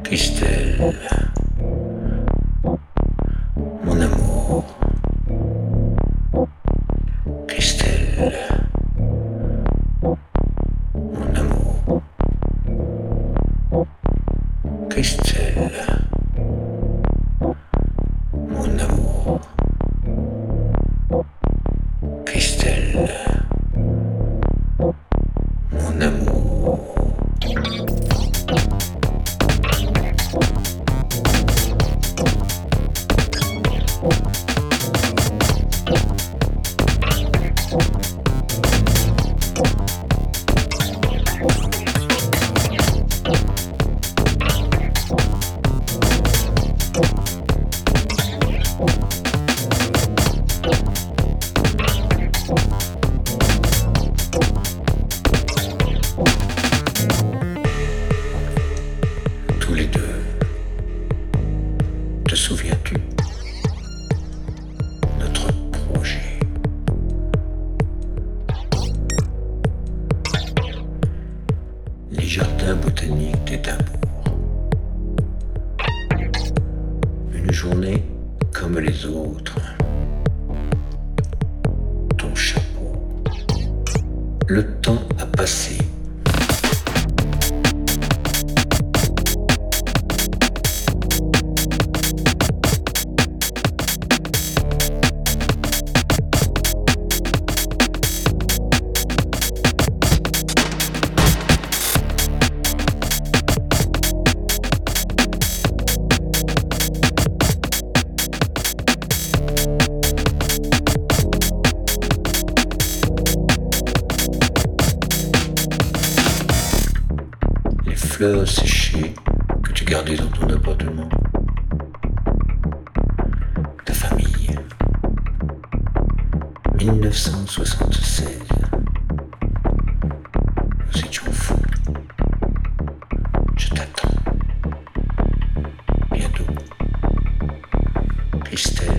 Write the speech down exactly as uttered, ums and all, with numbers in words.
Christelle, mon amour, Christelle, mon amour, Christelle, mon amour, Christelle, mon amour. Tous les deux, te souviens-tu, notre projet? Les jardins botaniques d'Édimbourg. Une journée comme les autres. Ton chapeau. Le temps a passé. Fleurs séchées que tu gardais dans ton appartement. Ta famille. mille neuf cent soixante-seize. Nous étions fous. Je t'attends. Bientôt. Christelle.